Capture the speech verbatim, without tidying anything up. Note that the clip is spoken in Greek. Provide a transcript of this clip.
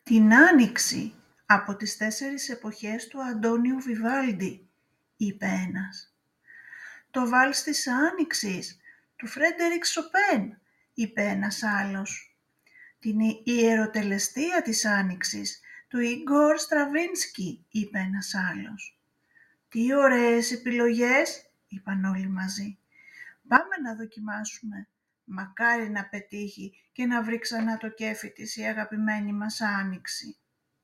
«Την Άνοιξη από τις τέσσερις εποχές του Αντώνιου Βιβάλντι», είπε ένας. «Το βάλς της Άνοιξης του Φρέντερικ Σοπέν», είπε ένας άλλος. «Την ιεροτελεστία της Άνοιξης του Ιγκόρ Στραβίνσκι», είπε ένας άλλος. «Τι ωραίες επιλογές», είπαν όλοι μαζί. «Πάμε να δοκιμάσουμε. Μακάρι να πετύχει και να βρει ξανά το κέφι της η αγαπημένη μας Άνοιξη».